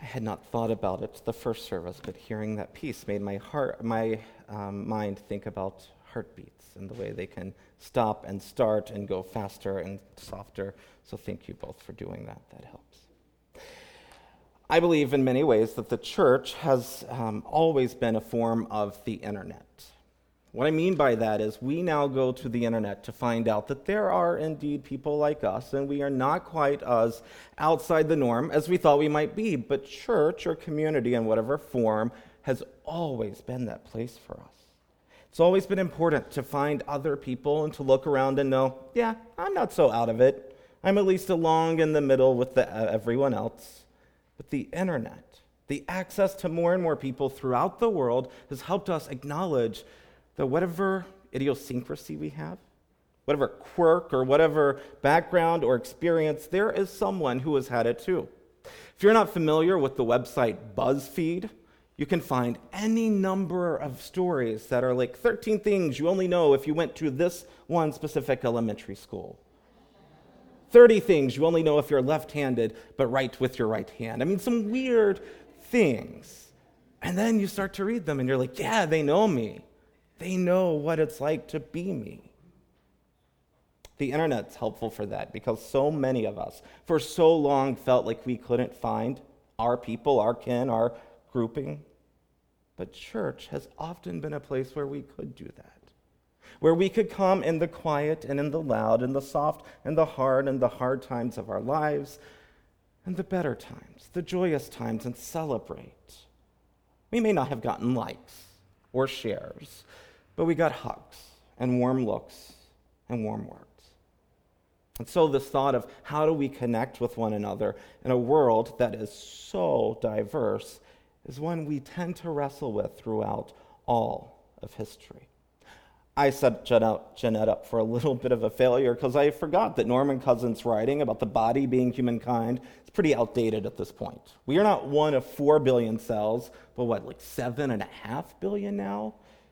had not thought about it the first service, but hearing that piece made my mind think about heartbeats and the way they can stop and start and go faster and softer. So thank you both for doing that. That helps. I believe in many ways that the church has always been a form of the internet. What I mean by that is we now go to the internet to find out that there are indeed people like us, and we are not quite as outside the norm as we thought we might be. But church or community in whatever form has always been that place for us. It's always been important to find other people and to look around and know, yeah, I'm not so out of it. I'm at least along in the middle with everyone else. But the internet, the access to more and more people throughout the world has helped us acknowledge that whatever idiosyncrasy we have, whatever quirk or whatever background or experience, there is someone who has had it too. If you're not familiar with the website BuzzFeed, you can find any number of stories that are like 13 things you only know if you went to this one specific elementary school. 30 things you only know if you're left-handed, but write with your right hand. I mean, some weird things. And then you start to read them and you're like, yeah, they know me. They know what it's like to be me. The internet's helpful for that because so many of us for so long felt like we couldn't find our people, our kin, our grouping. But church has often been a place where we could do that. Where we could come in the quiet and in the loud, in the soft and the hard times of our lives, and the better times, the joyous times, and celebrate. We may not have gotten likes or shares, but we got hugs and warm looks and warm words. And so this thought of how do we connect with one another in a world that is so diverse is one we tend to wrestle with throughout all of history. I set Jeanette up for a little bit of a failure because I forgot that Norman Cousins' writing about the body being humankind is pretty outdated at this point. We are not one of 4 billion cells, but like 7.5 billion now?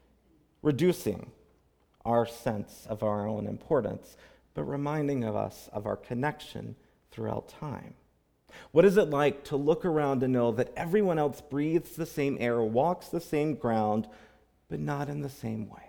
Reducing our sense of our own importance, but reminding of us of our connection throughout time. What is it like to look around and know that everyone else breathes the same air, walks the same ground, but not in the same way?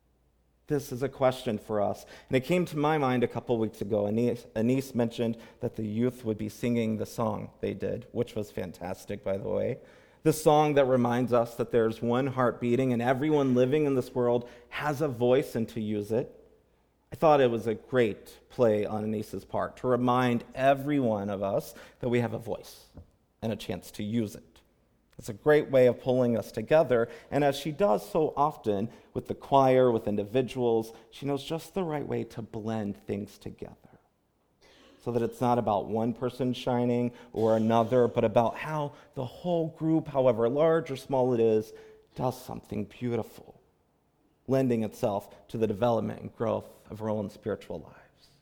This is a question for us. And it came to my mind a couple weeks ago. Anise mentioned that the youth would be singing the song they did, which was fantastic, by the way. The song that reminds us that there's one heart beating and everyone living in this world has a voice and to use it. I thought it was a great play on Anise's part to remind every one of us that we have a voice and a chance to use it. It's a great way of pulling us together, and as she does so often with the choir, with individuals, she knows just the right way to blend things together so that it's not about one person shining or another, but about how the whole group, however large or small it is, does something beautiful, lending itself to the development and growth of our own spiritual lives.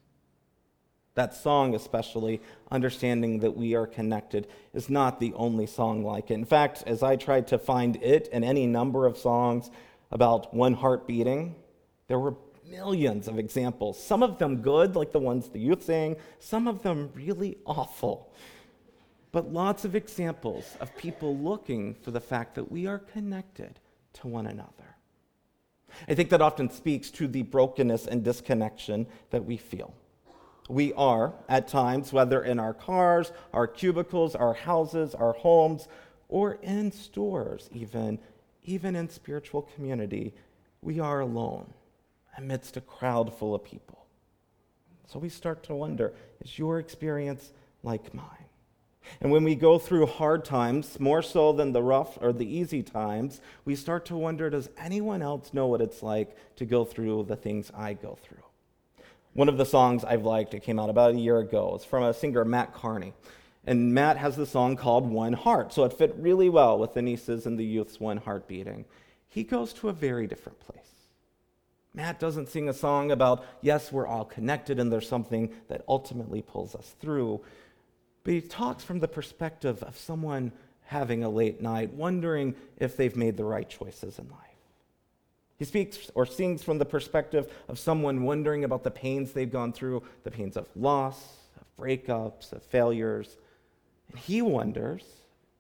That song especially, understanding that we are connected, is not the only song like it. In fact, as I tried to find it in any number of songs about one heart beating, there were millions of examples. Some of them good, like the ones the youth sang, some of them really awful. But lots of examples of people looking for the fact that we are connected to one another. I think that often speaks to the brokenness and disconnection that we feel. We are, at times, whether in our cars, our cubicles, our houses, our homes, or in stores even in spiritual community, we are alone amidst a crowd full of people. So we start to wonder, is your experience like mine? And when we go through hard times, more so than the rough or the easy times, we start to wonder, does anyone else know what it's like to go through the things I go through? One of the songs I've liked, it came out about a year ago, is from a singer, Matt Carney. And Matt has the song called One Heart, so it fit really well with the nieces and the youth's one heart beating. He goes to a very different place. Matt doesn't sing a song about, yes, we're all connected and there's something that ultimately pulls us through, but he talks from the perspective of someone having a late night, wondering if they've made the right choices in life. He speaks or sings from the perspective of someone wondering about the pains they've gone through, the pains of loss, of breakups, of failures. And he wonders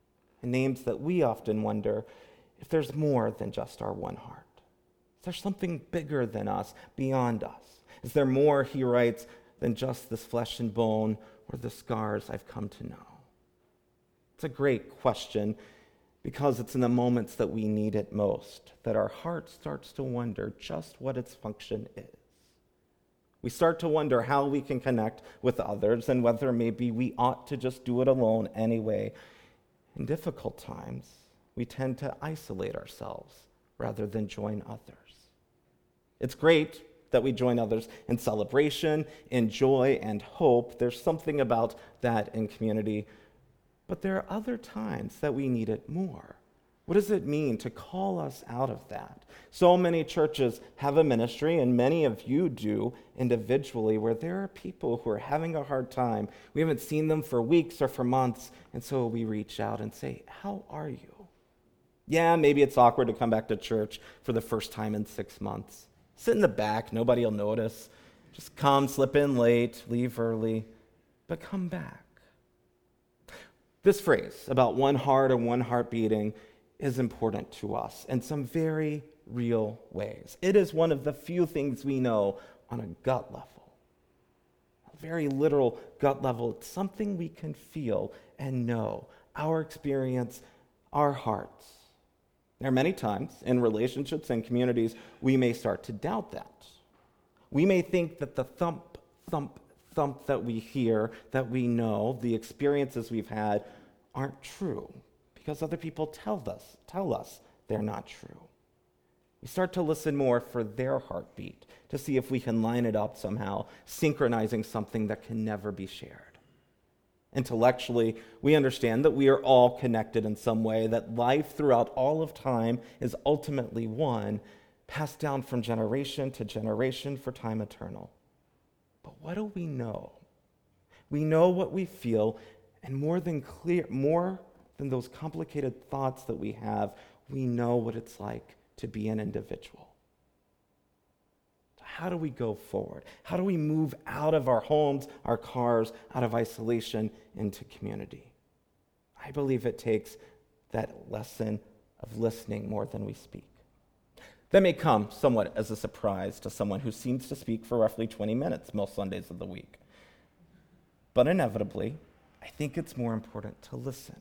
and names that we often wonder if there's more than just our one heart. Is there something bigger than us, beyond us? Is there more, he writes, than just this flesh and bone or the scars I've come to know? It's a great question because it's in the moments that we need it most that our heart starts to wonder just what its function is. We start to wonder how we can connect with others and whether maybe we ought to just do it alone anyway. In difficult times, we tend to isolate ourselves rather than join others. It's great that we join others in celebration, in joy, and hope. There's something about that in community. But there are other times that we need it more. What does it mean to call us out of that? So many churches have a ministry, and many of you do individually, where there are people who are having a hard time. We haven't seen them for weeks or for months, and so we reach out and say, how are you? Yeah, maybe it's awkward to come back to church for the first time in 6 months. Sit in the back, nobody will notice. Just come, slip in late, leave early, but come back. This phrase about one heart and one heart beating is important to us in some very real ways. It is one of the few things we know on a gut level, a very literal gut level. It's something we can feel and know, our experience, our hearts. There are many times in relationships and communities we may start to doubt that. We may think that the thump, thump, thump that we hear, that we know, the experiences we've had aren't true because other people tell us they're not true. We start to listen more for their heartbeat to see if we can line it up somehow, synchronizing something that can never be shared. Intellectually, we understand that we are all connected in some way, that life throughout all of time is ultimately one, passed down from generation to generation for time eternal. But what do we know? We know what we feel, and more than those complicated thoughts that we have, we know what it's like to be an individual. So how do we go forward? How do we move out of our homes, our cars, out of isolation into community? I believe it takes that lesson of listening more than we speak. That may come somewhat as a surprise to someone who seems to speak for roughly 20 minutes most Sundays of the week. But inevitably, I think it's more important to listen,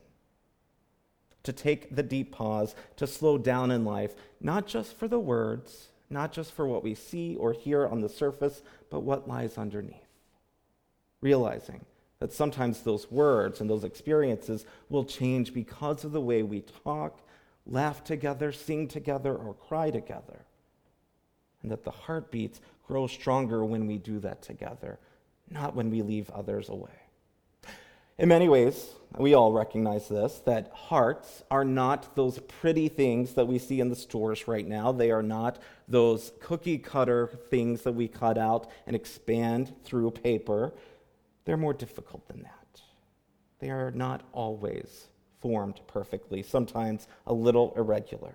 to take the deep pause, to slow down in life, not just for the words, not just for what we see or hear on the surface, but what lies underneath. Realizing that sometimes those words and those experiences will change because of the way we talk, laugh together, sing together, or cry together. And that the heartbeats grow stronger when we do that together, not when we leave others away. In many ways, we all recognize this, that hearts are not those pretty things that we see in the stores right now. They are not those cookie-cutter things that we cut out and expand through paper. They're more difficult than that. They are not always formed perfectly, sometimes a little irregular.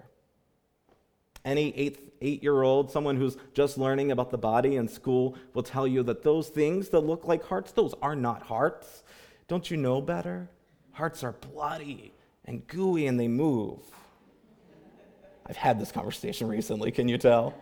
Any eight-year-old, someone who's just learning about the body in school, will tell you that those things that look like hearts, those are not hearts. Don't you know better? Hearts are bloody and gooey and they move. I've had this conversation recently, can you tell?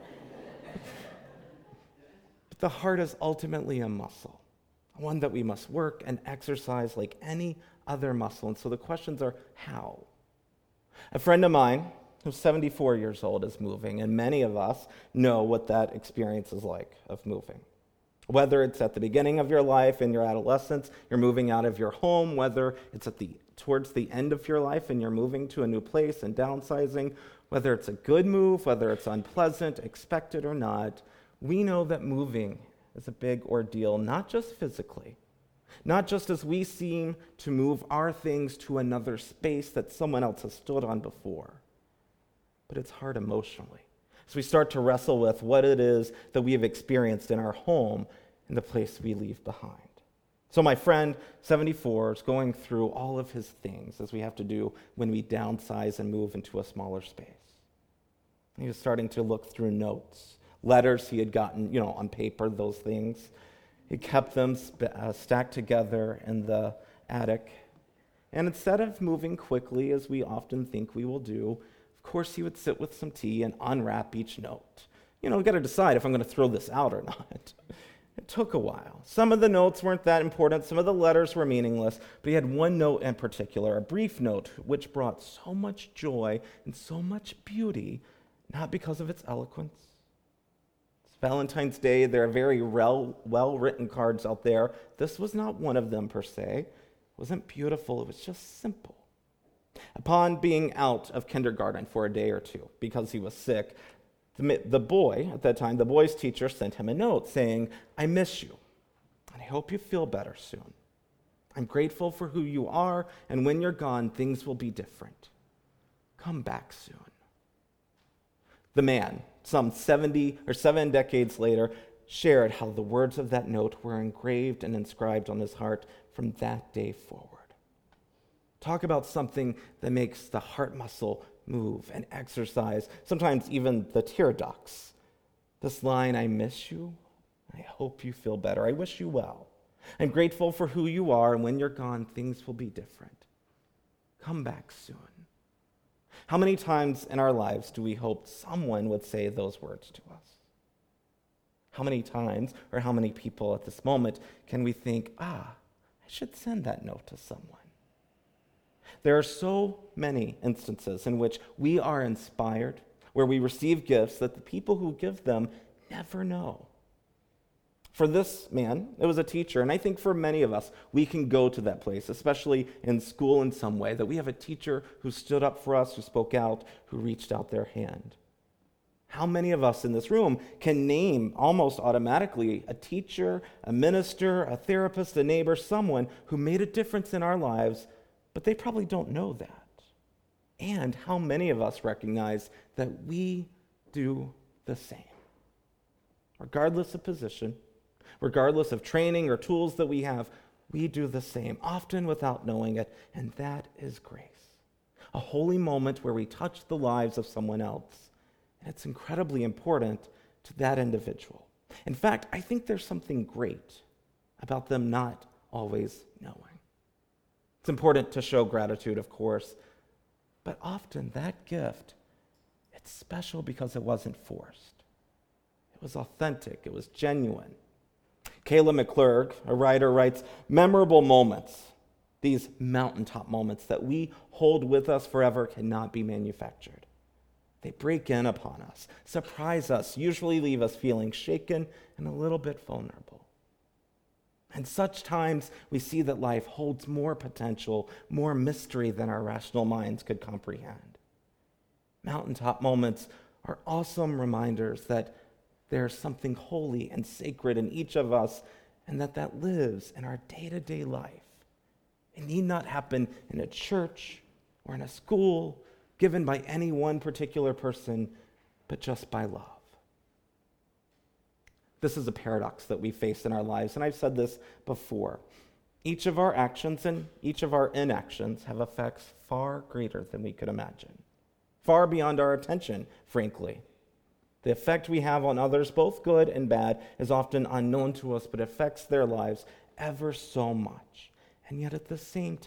But the heart is ultimately a muscle, one that we must work and exercise like any other muscle. And so the questions are, how? A friend of mine who's 74 years old is moving, and many of us know what that experience is like of moving. Whether it's at the beginning of your life, in your adolescence, you're moving out of your home, whether it's towards the end of your life and you're moving to a new place and downsizing, whether it's a good move, whether it's unpleasant, expected or not, we know that moving is a big ordeal, not just physically, not just as we seem to move our things to another space that someone else has stood on before, but it's hard emotionally. So we start to wrestle with what it is that we have experienced in our home and the place we leave behind. So my friend, 74, is going through all of his things, as we have to do when we downsize and move into a smaller space. He was starting to look through notes, letters he had gotten, on paper, those things. He kept them stacked together in the attic. And instead of moving quickly, as we often think we will do, of course he would sit with some tea and unwrap each note. We've got to decide if I'm going to throw this out or not. It took a while. Some of the notes weren't that important. Some of the letters were meaningless. But he had one note in particular, a brief note, which brought so much joy and so much beauty, not because of its eloquence. It's Valentine's Day. There are very well-written cards out there. This was not one of them, per se. It wasn't beautiful. It was just simple. Upon being out of kindergarten for a day or two because he was sick, the boy, at that time, the boy's teacher sent him a note saying, "I miss you, and I hope you feel better soon. I'm grateful for who you are, and when you're gone, things will be different. Come back soon." The man, some 70 or 7 decades later, shared how the words of that note were engraved and inscribed on his heart from that day forward. Talk about something that makes the heart muscle move and exercise, sometimes even the tear ducts. This line, "I miss you, I hope you feel better, I wish you well. I'm grateful for who you are, and when you're gone, things will be different. Come back soon." How many times in our lives do we hope someone would say those words to us? How many times, or how many people at this moment, can we think, I should send that note to someone? There are so many instances in which we are inspired, where we receive gifts that the people who give them never know. For this man, it was a teacher, and I think for many of us, we can go to that place, especially in school in some way, that we have a teacher who stood up for us, who spoke out, who reached out their hand. How many of us in this room can name almost automatically a teacher, a minister, a therapist, a neighbor, someone who made a difference in our lives, but they probably don't know that? And how many of us recognize that we do the same? Regardless of position, regardless of training or tools that we have, we do the same, often without knowing it, and that is grace. A holy moment where we touch the lives of someone else, and it's incredibly important to that individual. In fact, I think there's something great about them not always knowing. It's important to show gratitude, of course, but often that gift, it's special because it wasn't forced. It was authentic. It was genuine. Kayla McClurg, a writer, writes, "Memorable moments, these mountaintop moments that we hold with us forever, cannot be manufactured. They break in upon us, surprise us, usually leave us feeling shaken and a little bit vulnerable. And such times, we see that life holds more potential, more mystery than our rational minds could comprehend. Mountaintop moments are awesome reminders that there's something holy and sacred in each of us, and that lives in our day-to-day life. It need not happen in a church or in a school given by any one particular person, but just by love." This is a paradox that we face in our lives, and I've said this before. Each of our actions and each of our inactions have effects far greater than we could imagine, far beyond our attention, frankly. The effect we have on others, both good and bad, is often unknown to us, but affects their lives ever so much. And yet at the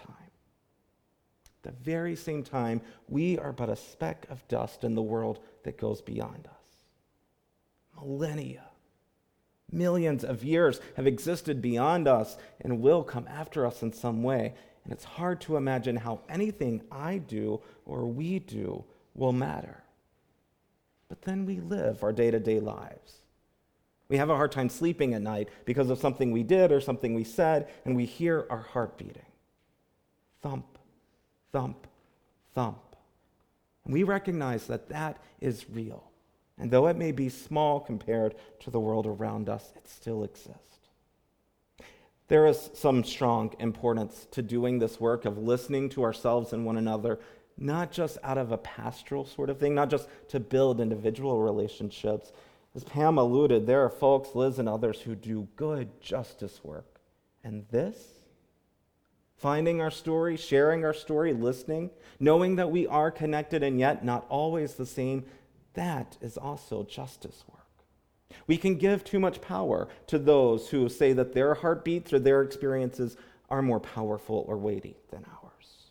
very same time, we are but a speck of dust in the world that goes beyond us. Millennia, millions of years have existed beyond us and will come after us in some way. And it's hard to imagine how anything I do or we do will matter. But then we live our day-to-day lives. We have a hard time sleeping at night because of something we did or something we said, and we hear our heart beating. Thump, thump, thump. And we recognize that is real. And though it may be small compared to the world around us, it still exists. There is some strong importance to doing this work of listening to ourselves and one another, not just out of a pastoral sort of thing, not just to build individual relationships. As Pam alluded, there are folks, Liz and others, who do good justice work. And this, finding our story, sharing our story, listening, knowing that we are connected and yet not always the same, that is also justice work. We can give too much power to those who say that their heartbeats or their experiences are more powerful or weighty than ours.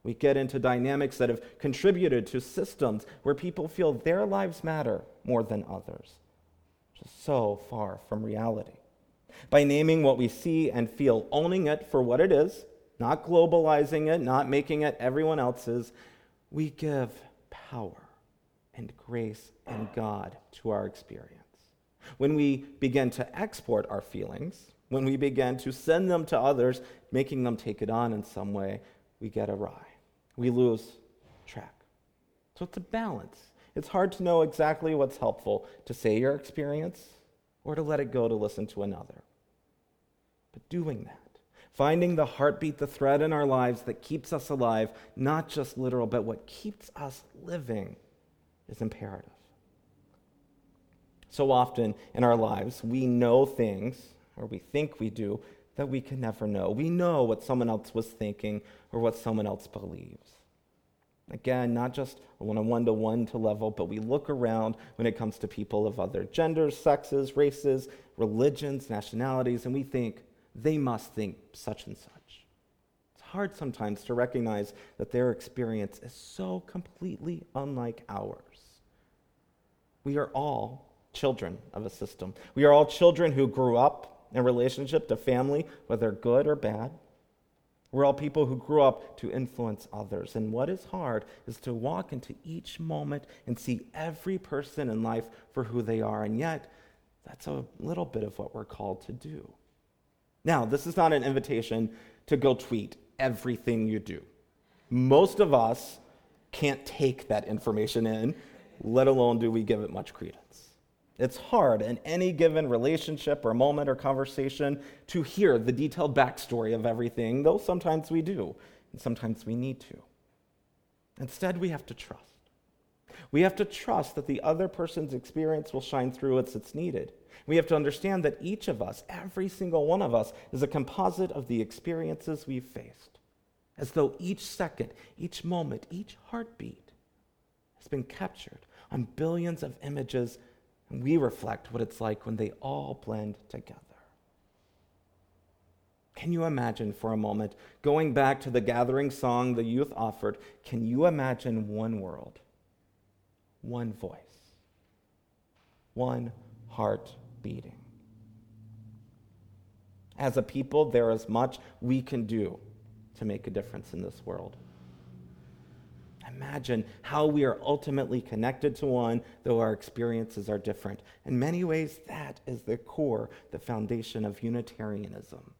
We get into dynamics that have contributed to systems where people feel their lives matter more than others, which is so far from reality. By naming what we see and feel, owning it for what it is, not globalizing it, not making it everyone else's, we give power and grace and God to our experience. When we begin to export our feelings, when we begin to send them to others, making them take it on in some way, we get awry. We lose track. So it's a balance. It's hard to know exactly what's helpful, to say your experience or to let it go to listen to another. But doing that, finding the heartbeat, the thread in our lives that keeps us alive, not just literal, but what keeps us living, is imperative. So often in our lives, we know things, or we think we do, that we can never know. We know what someone else was thinking or what someone else believes. Again, not just on a one-to-one level, but we look around when it comes to people of other genders, sexes, races, religions, nationalities, and we think they must think such and such. It's hard sometimes to recognize that their experience is so completely unlike ours. We are all children of a system. We are all children who grew up in relationship to family, whether good or bad. We're all people who grew up to influence others. And what is hard is to walk into each moment and see every person in life for who they are. And yet, that's a little bit of what we're called to do. Now, this is not an invitation to go tweet everything you do. Most of us can't take that information in, let alone do we give it much credence. It's hard in any given relationship or moment or conversation to hear the detailed backstory of everything, though sometimes we do, and sometimes we need to. Instead, we have to trust. We have to trust that the other person's experience will shine through as it's needed. We have to understand that each of us, every single one of us, is a composite of the experiences we've faced, as though each second, each moment, each heartbeat has been captured on billions of images, and we reflect what it's like when they all blend together. Can you imagine for a moment, going back to the gathering song the youth offered, can you imagine one world, one voice, one heart beating? As a people, there is much we can do to make a difference in this world. Imagine how we are ultimately connected to one, though our experiences are different. In many ways, that is the core, the foundation of Unitarianism.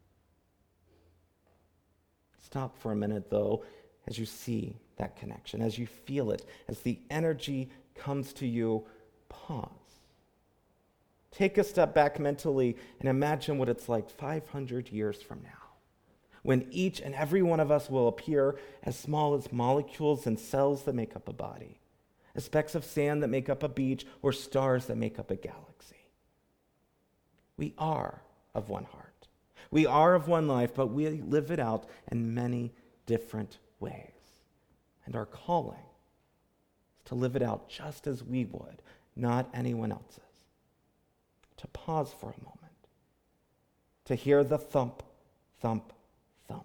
Stop for a minute, though, as you see that connection, as you feel it, as the energy comes to you, pause. Take a step back mentally and imagine what it's like 500 years from now, when each and every one of us will appear as small as molecules and cells that make up a body, as specks of sand that make up a beach, or stars that make up a galaxy. We are of one heart. We are of one life, but we live it out in many different ways. And our calling is to live it out just as we would, not anyone else's. To pause for a moment, to hear the thump, thump, thump,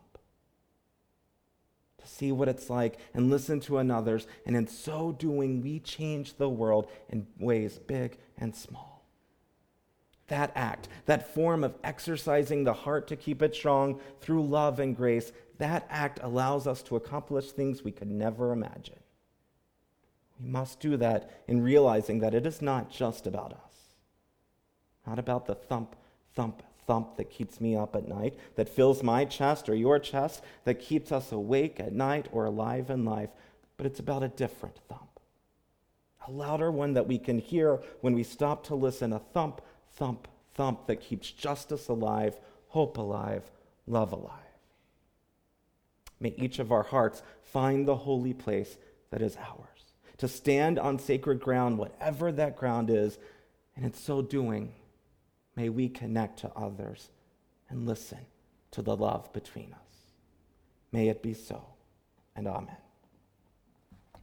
to see what it's like and listen to another's, and in so doing, we change the world in ways big and small. That act, that form of exercising the heart to keep it strong through love and grace, that act allows us to accomplish things we could never imagine. We must do that in realizing that it is not just about us. Not about the thump, thump, thump that keeps me up at night, that fills my chest or your chest, that keeps us awake at night or alive in life, but it's about a different thump. A louder one that we can hear when we stop to listen, a thump, thump, thump that keeps justice alive, hope alive, love alive. May each of our hearts find the holy place that is ours, to stand on sacred ground, whatever that ground is, and in so doing, may we connect to others and listen to the love between us. May it be so, and amen.